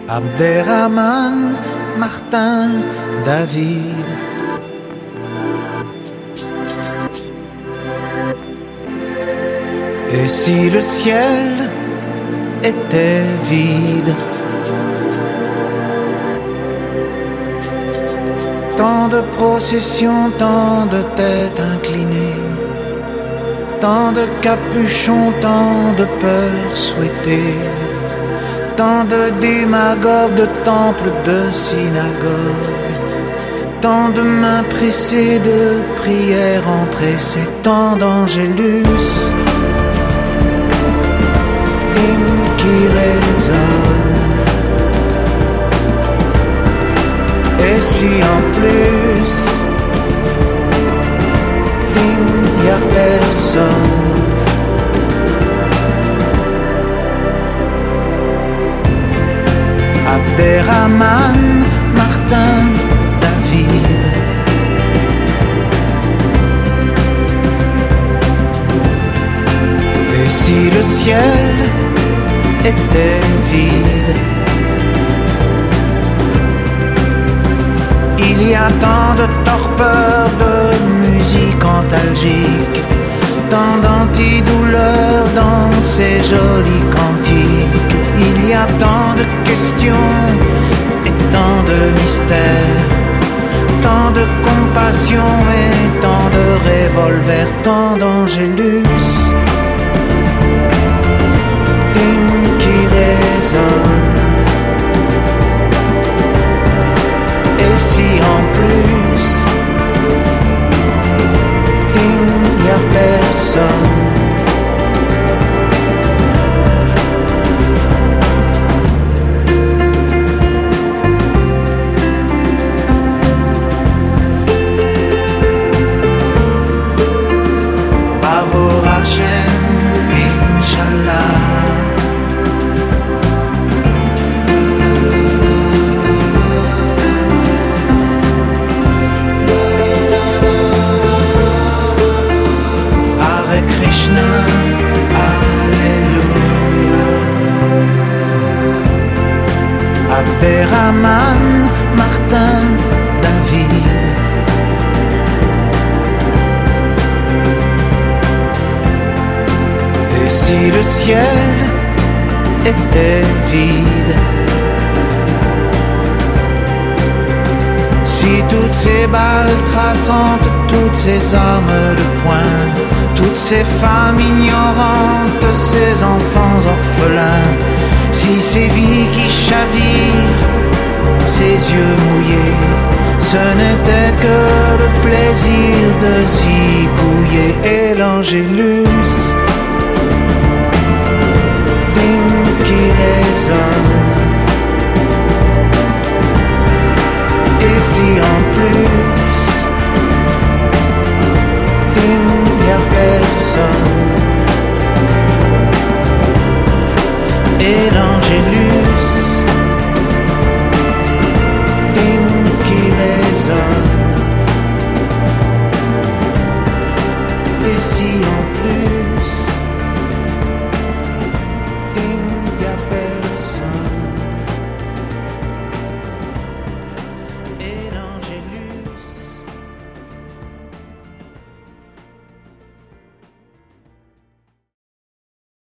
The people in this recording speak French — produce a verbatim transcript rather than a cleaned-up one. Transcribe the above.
Abderrahman, Martin, David. Et si le ciel était vide? Tant de processions, tant de têtes inclinées, tant de capuchons, tant de peurs souhaitées, tant de démagogues, de temples, de synagogues, tant de mains pressées, de prières empressées, tant d'angélus, hymnes qui résonnent. Et si en plus, ding, y a personne. Abderrahman, Martin, David. Et si le ciel était vide? Il y a tant de torpeur, de musique antalgique, tant d'antidouleurs dans ces jolis cantiques. Il y a tant de questions et tant de mystères, tant de compassion et tant de revolvers, tant d'angélus, hymnes qui résonnent. Et si en plus, il n'y a personne? Baruch Hashem, Inch'Allah. Abderrahman, Martin, David. Et si le ciel était vide? Si toutes ces balles traçantes, toutes ces armes de poing, toutes ces femmes ignorantes, ces enfants orphelins, si ces vies qui chavirent, ces yeux mouillés, ce n'était que le plaisir de zigouiller. Et l'angélus, ding qui résonne.